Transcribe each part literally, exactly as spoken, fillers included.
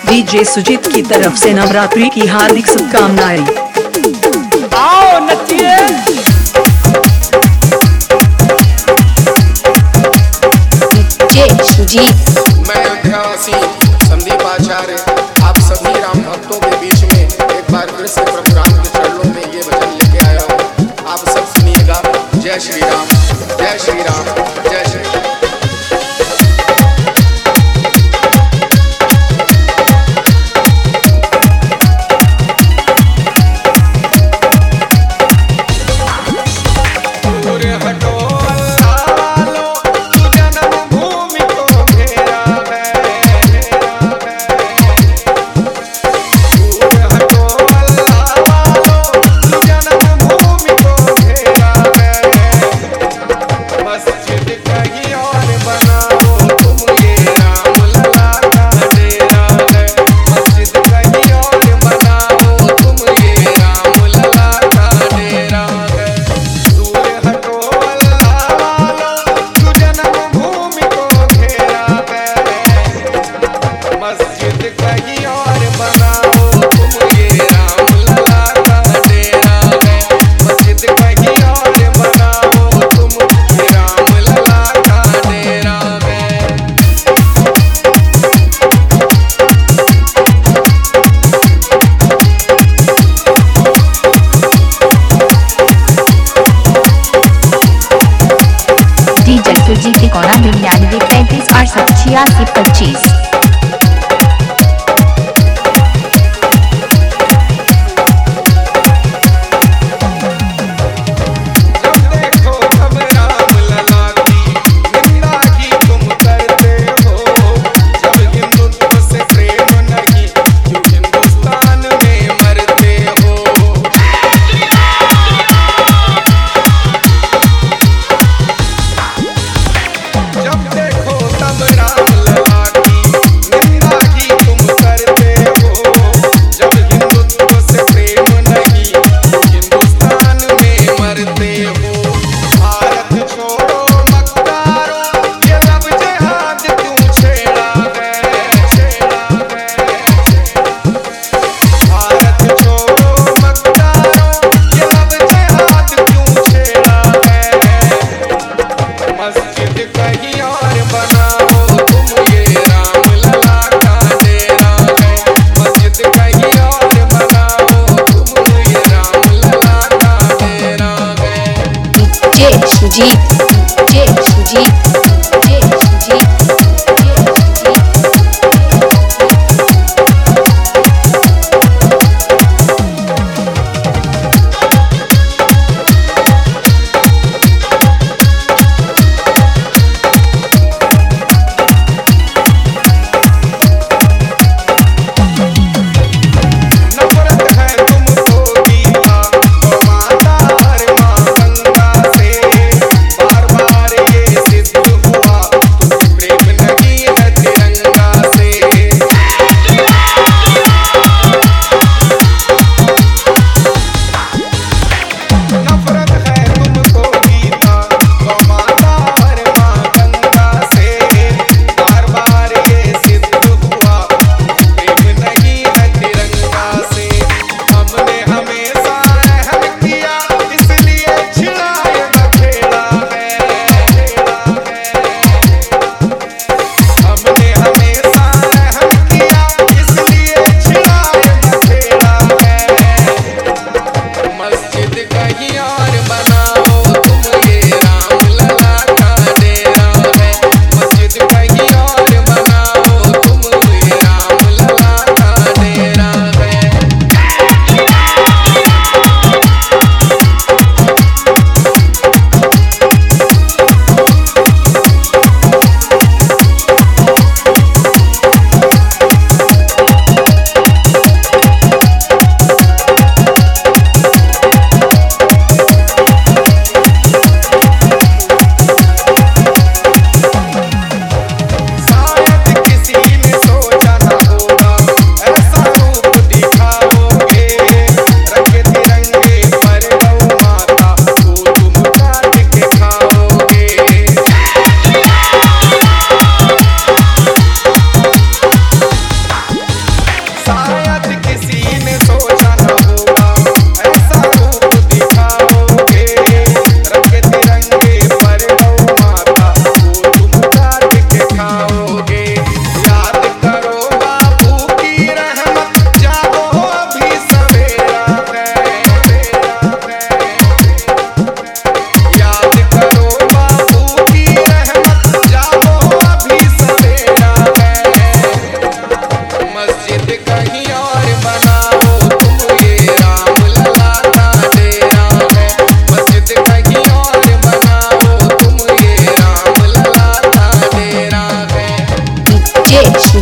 DJ Sujit की तरफ से नवरात्रि की हार्दिक शुभकामनाएं। आओ नचिए। डीजे सुजीत। मैं अध्यावासी संदीप आचार्य आप सभी राम भक्तों के बीच में एक बार फिर से प्रभु राम के चरणों में ये भजन लेके आया हूँ। आप सब सुनिएगा। जय श्री राम, जय श्री राम, जय श्री राम। सुजीत तिकोना निन्यानवे पैंतीस अड़सठ छियासी पच्चीस। सुजीत, जय सुजीत, जय सुजीत। से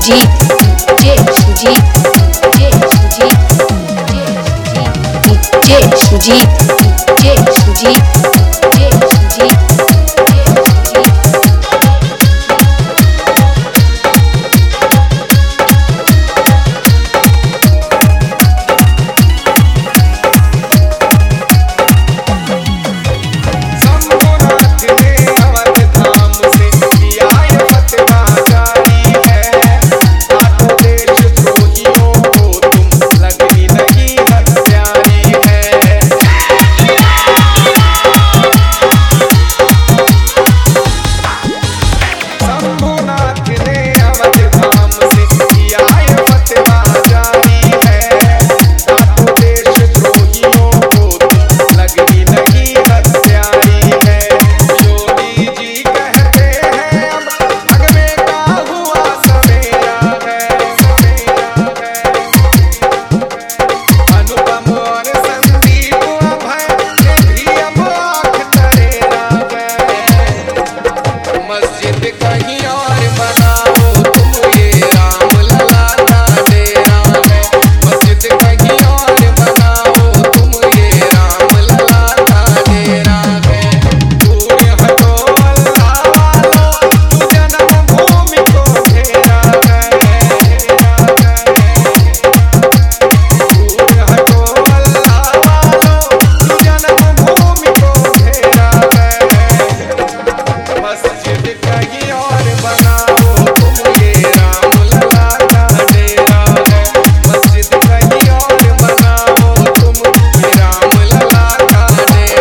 Sujit DJ Sujit DJ Sujit DJ Sujit DJ Sujit DJ Sujit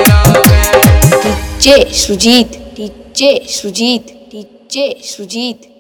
DJ Sujit DJ Sujit DJ Sujit